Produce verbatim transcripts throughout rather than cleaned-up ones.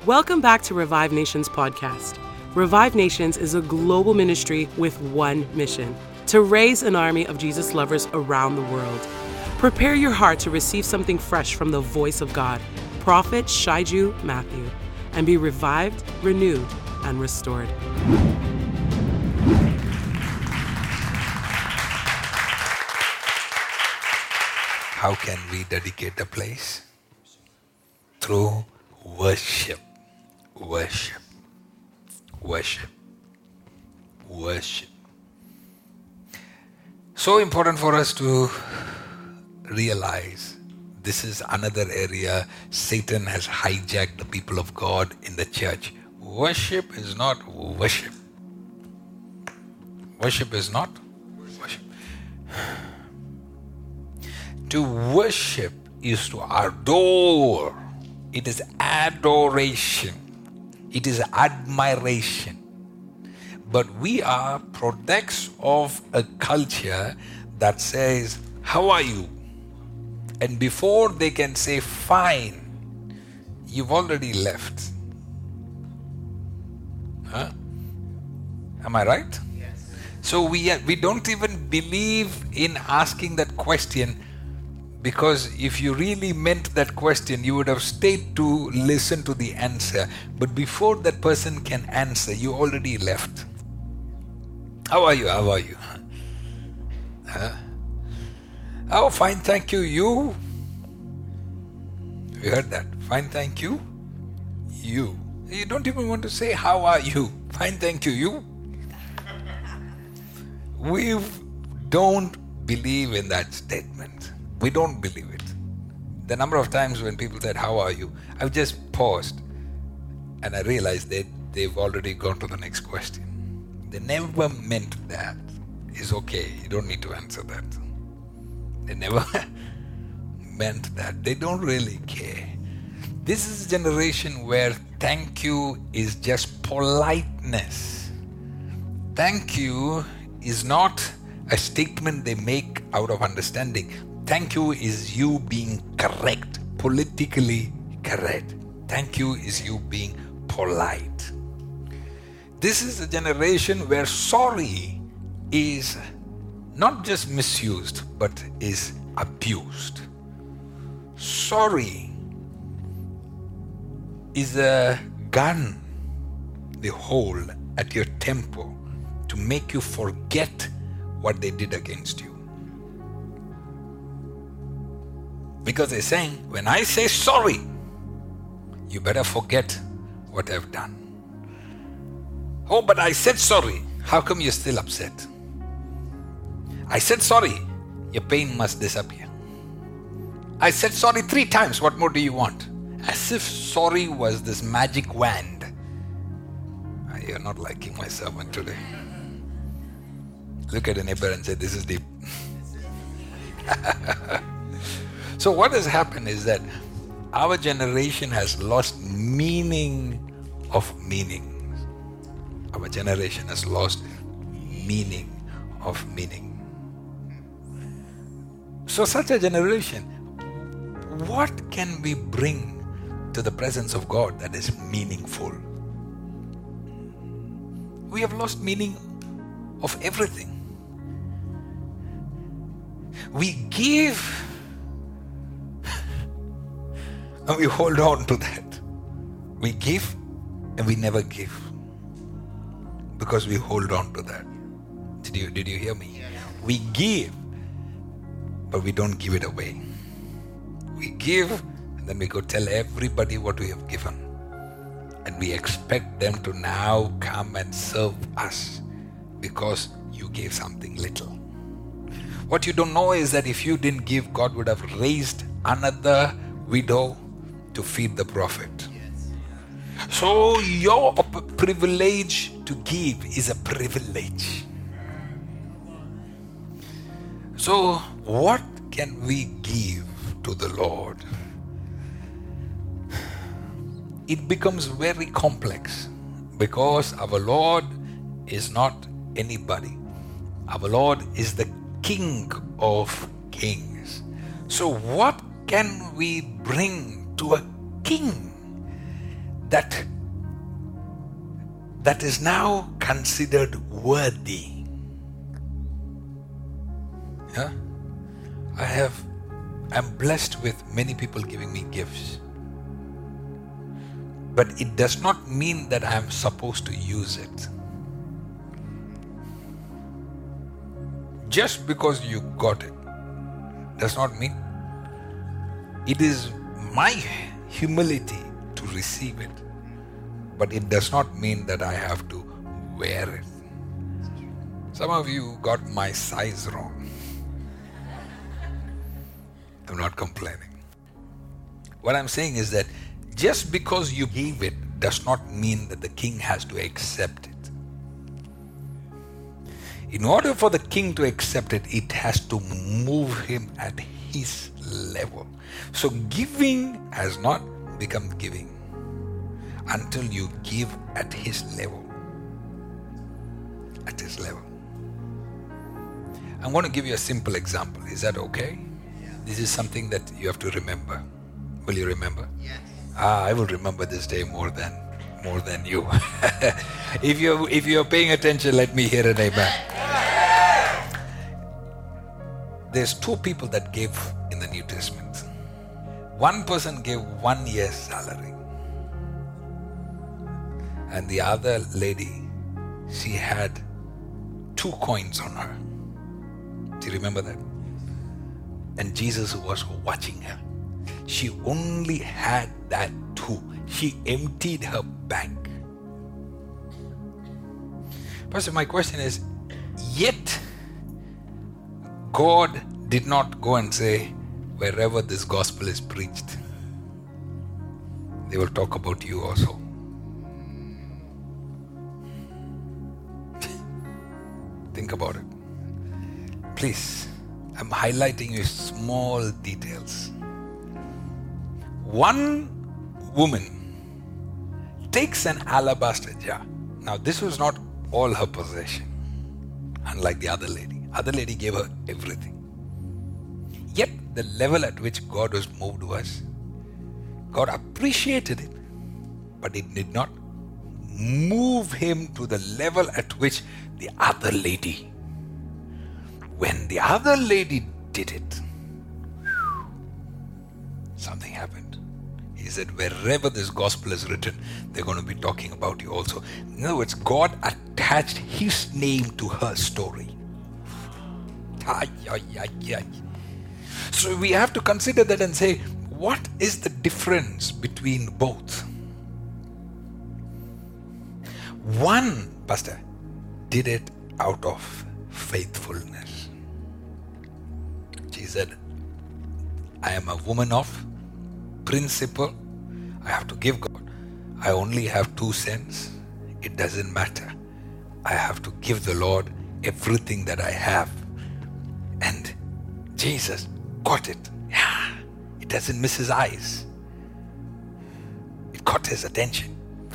Welcome back to Revive Nations podcast. Revive Nations is a global ministry with one mission: to raise an army of Jesus lovers around the world. Prepare your heart to receive something fresh from the voice of God, Prophet Shaiju Matthew, and be revived, renewed, and restored. How can we dedicate a place? Through worship. Worship. Worship. Worship. So important for us to realize this is another area Satan has hijacked the people of God in the church. Worship is not worship. Worship is not worship. To worship is to adore. It is adoration. It is admiration. But we are products of a culture that says, "How are you?" And before they can say, "Fine," you've already left. Huh? Am I right? Yes. So we, we don't even believe in asking that question, because if you really meant that question, you would have stayed to listen to the answer. But before that person can answer, you already left. How are you? How are you? Huh? Oh, fine, thank you. You? You heard that? Fine, thank you. You. You don't even want to say, "How are you?" Fine, thank you. You? We don't believe in that statement. We don't believe it. The number of times when people said, "How are you?" I've just paused and I realized that they've already gone to the next question. They never meant that. It's okay, you don't need to answer that. They never meant that. They don't really care. This is a generation where thank you is just politeness. Thank you is not a statement they make out of understanding. Thank you is you being correct, politically correct. Thank you is you being polite. This is a generation where sorry is not just misused, but is abused. Sorry is a gun they hold at your temple to make you forget what they did against you. Because they're saying, when I say sorry, you better forget what I've done. Oh, but I said sorry. How come you're still upset? I said sorry. Your pain must disappear. I said sorry three times. What more do you want? As if sorry was this magic wand. You're not liking my sermon today. Look at a neighbor and say, "This is deep." So what has happened is that our generation has lost meaning of meanings. Our generation has lost meaning of meaning. So such a generation, what can we bring to the presence of God that is meaningful? We have lost meaning of everything. We give and we hold on to that. We give and we never give because we hold on to that. Did you, did you hear me? We give, but we don't give it away. We give and then we go tell everybody what we have given. And we expect them to now come and serve us because you gave something little. What you don't know is that if you didn't give, God would have raised another widow to feed the prophet. So your privilege to give is a privilege. So what can we give to the Lord? It becomes very complex because our Lord is not anybody. Our Lord is the King of Kings. So what can we bring to a king that that is now considered worthy. Yeah? I have, I'm blessed with many people giving me gifts. But it does not mean that I am supposed to use it. Just because you got it does not mean. It is my humility to receive it. But it does not mean that I have to wear it. Some of you got my size wrong. I'm not complaining. What I'm saying is that just because you gave it does not mean that the king has to accept it. In order for the king to accept it, it has to move him at his level. So giving has not become giving until you give at his level. At his level. I'm going to give you a simple example. Is that okay? Yeah. This is something that you have to remember. Will you remember? Yes. Ah, I will remember this day more than more than you. if you if you're paying attention, let me hear an amen. There's two people that gave in the New Testament. One person gave one year's salary. And the other lady, she had two coins on her. Do you remember that? And Jesus was watching her. She only had that two. She emptied her bank. Pastor, my question is, yet God did not go and say, wherever this gospel is preached, they will talk about you also. Think about it. Please, I'm highlighting you small details. One woman takes an alabaster jar. Now, this was not all her possession, unlike the other lady. Other lady gave her everything. Yet, the level at which God was moved was, God appreciated it, but it did not move him to the level at which the other lady. When the other lady did it, something happened. He said, wherever this gospel is written, they're going to be talking about you also. In other words, God attached his name to her story. So we have to consider that and say, what is the difference between both? One, Pastor, did it out of faithfulness. She said, I am a woman of principle. I have to give God. I only have two cents. It doesn't matter. I have to give the Lord everything that I have. And Jesus got it. Yeah, it doesn't miss his eyes. It caught his attention.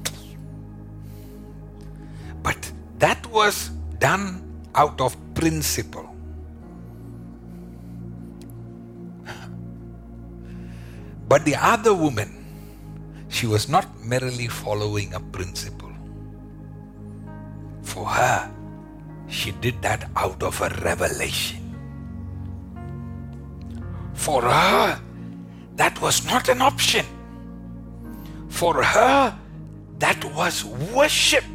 But that was done out of principle. But the other woman, she was not merely following a principle. For her, she did that out of a revelation. For her, that was not an option. For her, that was worship.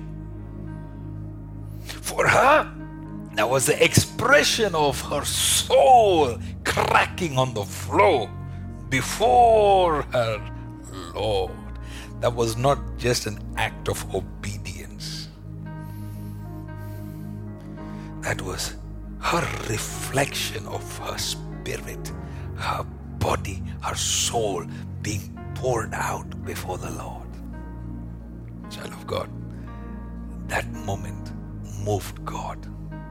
For her, that was the expression of her soul cracking on the floor before her Lord. That was not just an act of obedience. That was her reflection of her spirit, her body, her soul being poured out before the Lord. Child of God, that moment moved God.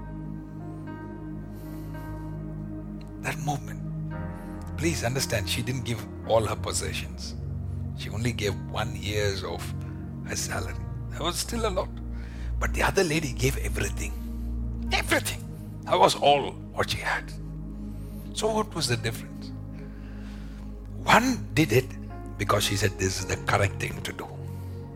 That moment. Please understand, she didn't give all her possessions. She only gave one year's of her salary. That was still a lot. But the other lady gave everything. Everything. That was all what she had. So what was the difference? One did it because she said this is the correct thing to do.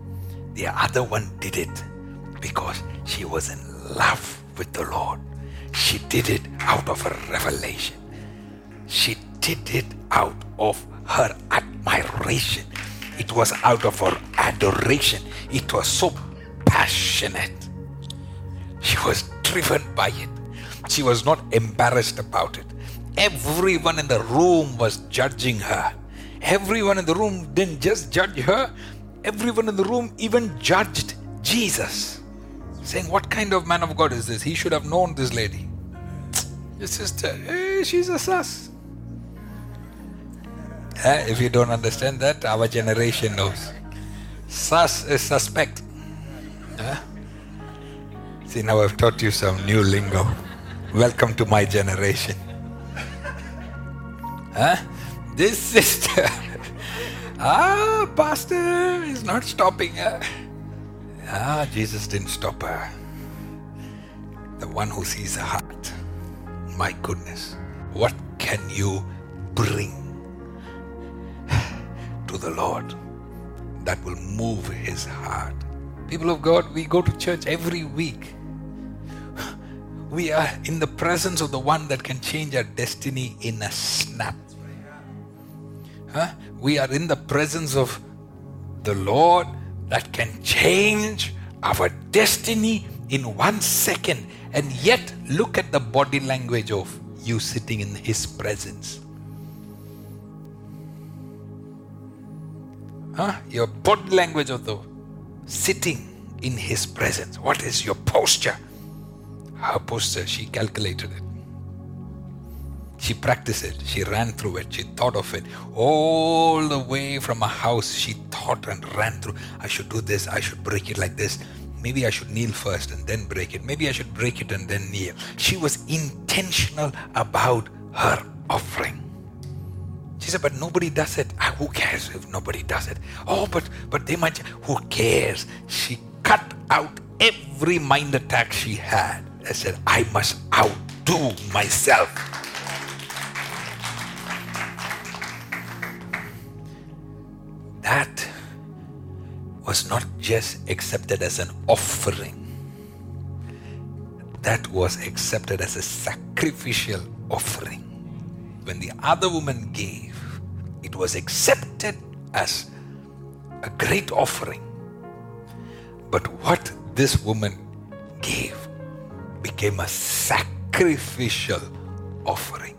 The other one did it because she was in love with the Lord. She did it out of a revelation. She did it out of her admiration. It was out of her adoration. It was so passionate. She was driven by it. She was not embarrassed about it. Everyone in the room was judging her. Everyone in the room didn't just judge her. Everyone in the room even judged Jesus, saying, what kind of man of God is this? He should have known this lady. Your sister, hey, she's a sus. Eh, if you don't understand that, our generation knows. Sus is suspect. Eh? See, now I've taught you some new lingo. Welcome to my generation. Huh? This sister, ah, pastor is not stopping her. Ah, Jesus didn't stop her. The one who sees the heart. My goodness, what can you bring to the Lord that will move his heart? People of God, we go to church every week. We are in the presence of the one that can change our destiny in a snap. Huh? We are in the presence of the Lord that can change our destiny in one second. And yet, look at the body language of you sitting in his presence. Huh? Your body language of the sitting in his presence. What is your posture? Her posture, she calculated it. She practiced it. She ran through it. She thought of it. All the way from a house, she thought and ran through. I should do this. I should break it like this. Maybe I should kneel first and then break it. Maybe I should break it and then kneel. She was intentional about her offering. She said, but nobody does it. Ah, who cares if nobody does it? Oh, but but they might. Who cares? She cut out every mind attack she had. I said, I must outdo myself. That was not just accepted as an offering. That was accepted as a sacrificial offering. When the other woman gave, it was accepted as a great offering. But what this woman gave became a sacrificial offering.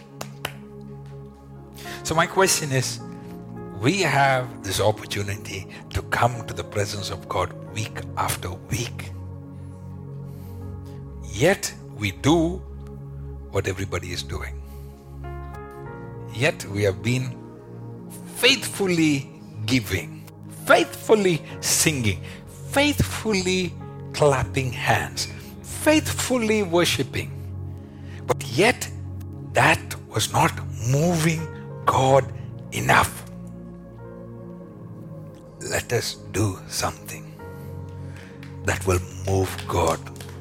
So my question is, we have this opportunity to come to the presence of God week after week. Yet we do what everybody is doing. Yet we have been faithfully giving, faithfully singing, faithfully clapping hands, faithfully worshiping. But yet that was not moving God enough. Let us do something that will move God.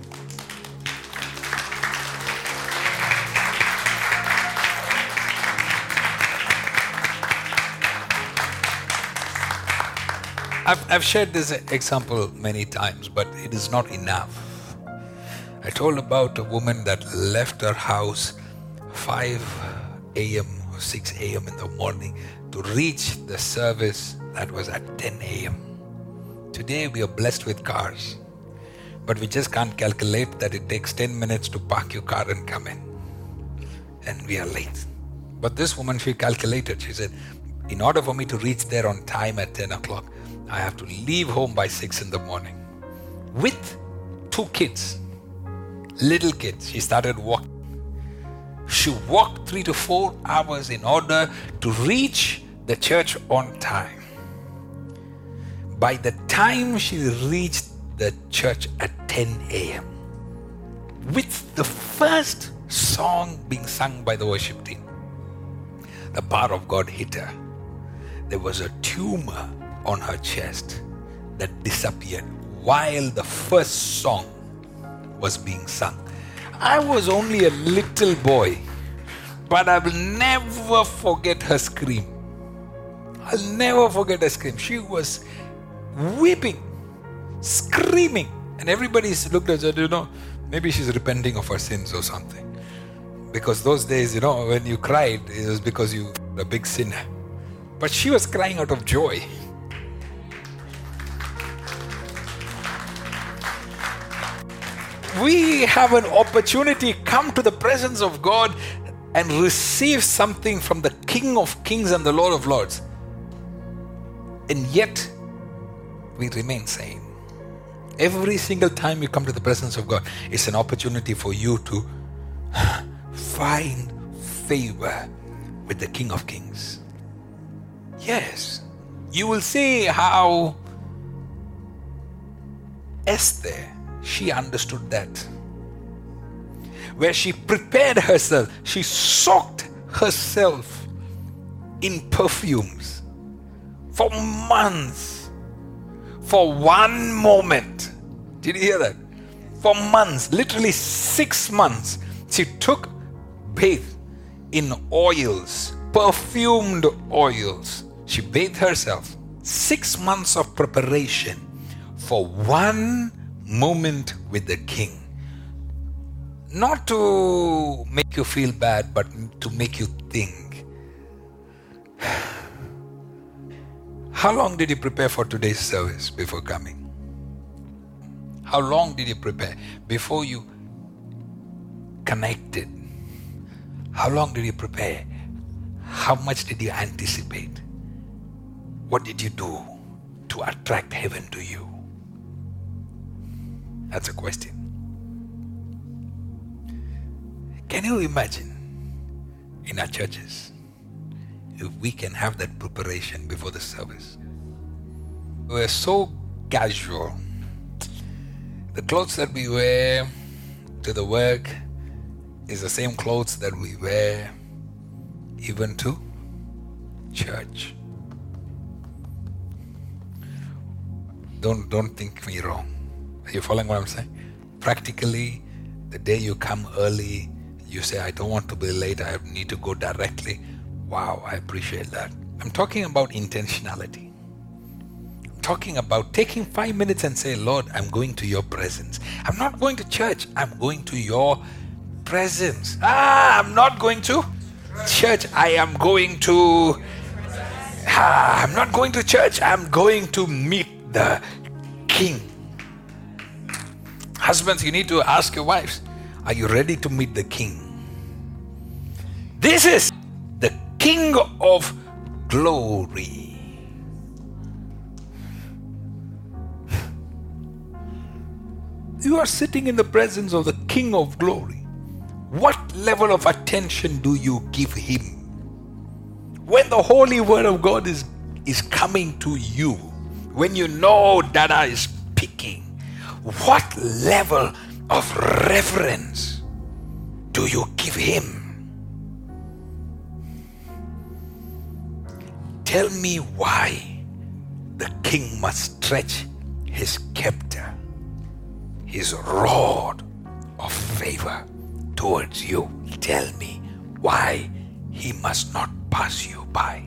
I've, I've shared this example many times, but it is not enough. I told about a woman that left her house five a.m. or six a.m. in the morning to reach the service that was at ten a.m. Today we are blessed with cars, but we just can't calculate that it takes ten minutes to park your car and come in. And we are late. But this woman, she calculated. She said, in order for me to reach there on time at ten o'clock, I have to leave home by six in the morning. With two kids, little kids, she started walking. She walked three to four hours in order to reach the church on time. By the time she reached the church at ten a.m., with the first song being sung by the worship team, the power of God hit her. There was a tumor on her chest that disappeared while the first song was being sung. I was only a little boy, but I will never forget her scream. I'll never forget her scream. She was weeping. screaming. And everybody looked at her, you know, maybe she's repenting of her sins or something. Because those days, you know, when you cried, it was because you were a big sinner. But she was crying out of joy. We have an opportunity, come to the presence of God and receive something from the King of Kings and the Lord of Lords. And yet, we remain sane. Every single time you come to the presence of God, it's an opportunity for you to find favor with the King of Kings. Yes, you will see how Esther, she understood that. Where she prepared herself, she soaked herself in perfumes for months, for one moment. Did you hear that? For months, literally six months, she took bath in oils, perfumed oils. She bathed herself. Six months of preparation for one moment with the King. Not to make you feel bad, but to make you think. How long did you prepare for today's service before coming? How long did you prepare before you connected? How long did you prepare? How much did you anticipate? What did you do to attract heaven to you? That's a question. Can you imagine in our churches if we can have that preparation before the service? We're so casual. The clothes that we wear to the work is the same clothes that we wear even to church. Don't don't think me wrong. Are you following what I'm saying? Practically, the day you come early, you say, I don't want to be late, I need to go directly. Wow, I appreciate that. I'm talking about intentionality. I'm talking about taking five minutes and say, Lord, I'm going to your presence. I'm not going to church, I'm going to your presence. Ah, I'm not going to church, I am going to... Ah, I'm not going to church, I'm going to meet the King. Husbands, you need to ask your wives, are you ready to meet the King? This is the King of glory. You are sitting in the presence of the King of glory. What level of attention do you give him? When the Holy Word of God is, is coming to you, when you know Dada is speaking, what level of reverence do you give him? Tell me why the King must stretch his scepter, his rod of favor towards you. Tell me why he must not pass you by.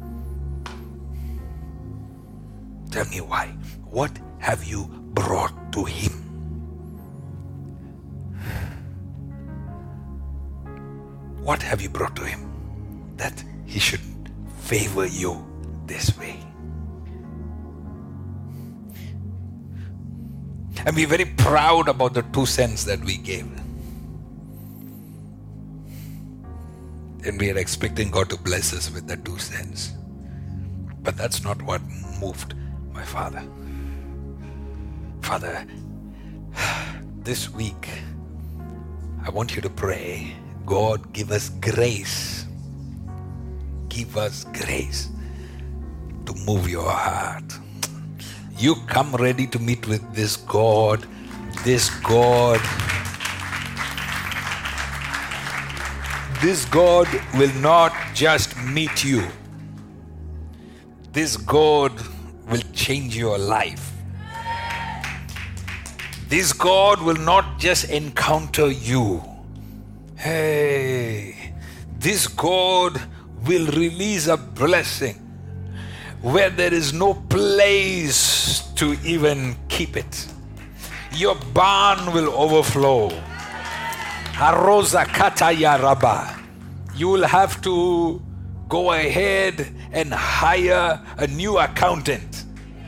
Tell me why. What have you brought to him? What have you brought to him that he should favor you this way? And be very proud about the two cents that we gave. And we are expecting God to bless us with the two cents. But that's not what moved my father. Father, this week, I want you to pray, God, give us grace. Give us grace to move your heart. You come ready to meet with this God, this God. This God will not just meet you. This God will change your life. This God will not just encounter you. Hey, this God will release a blessing where there is no place to even keep it. Your barn will overflow. Haroza kataya raba. You will have to go ahead and hire a new accountant.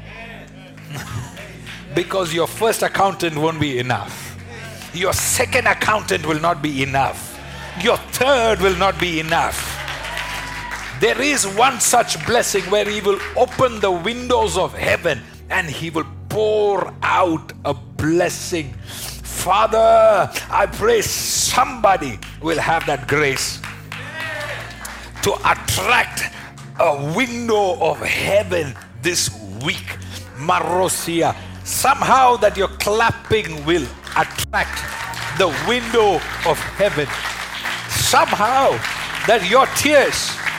Because your first accountant won't be enough. Your second accountant will not be enough. Your third will not be enough. There is one such blessing where He will open the windows of heaven and He will pour out a blessing. Father, I pray somebody will have that grace to attract a window of heaven this week. Marosia. Somehow that your clapping will attract the window of heaven. Somehow that your tears,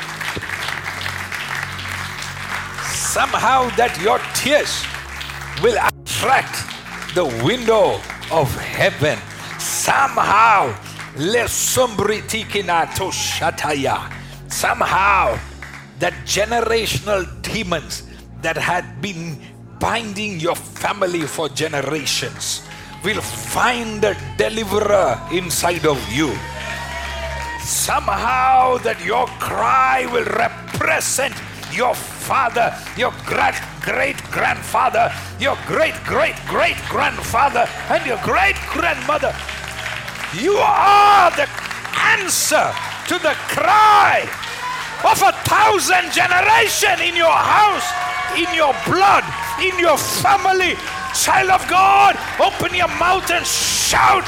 somehow that your tears will attract the window of heaven. Somehow, somehow that generational demons that had been binding your family for generations will find a deliverer inside of you. Somehow that your cry will represent your father, your great great grandfather, your great great great grandfather, and your great grandmother. You are the answer to the cry of a thousand generation in your house, in your blood, in your family. Child of God, open your mouth and shout.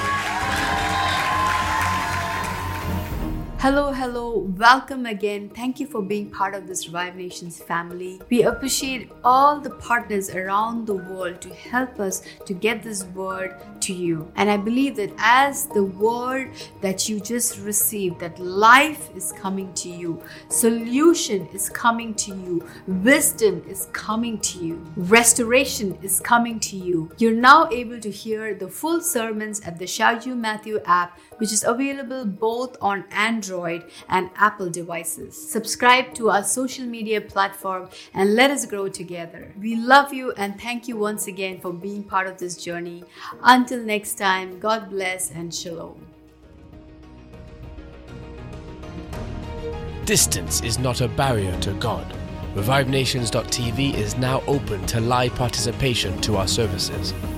Hello, hello, welcome again. Thank you for being part of this Revive Nations family. We appreciate all the partners around the world to help us to get this word to you. And I believe that as the word that you just received, that life is coming to you, solution is coming to you, wisdom is coming to you, restoration is coming to you. You're now able to hear the full sermons at the Shout You Matthew app, which is available both on Android and Apple devices. Subscribe to our social media platform and let us grow together. We love you and thank you once again for being part of this journey. Until next time, God bless and shalom. Distance is not a barrier to God. Revive Nations dot T V is now open to live participation to our services.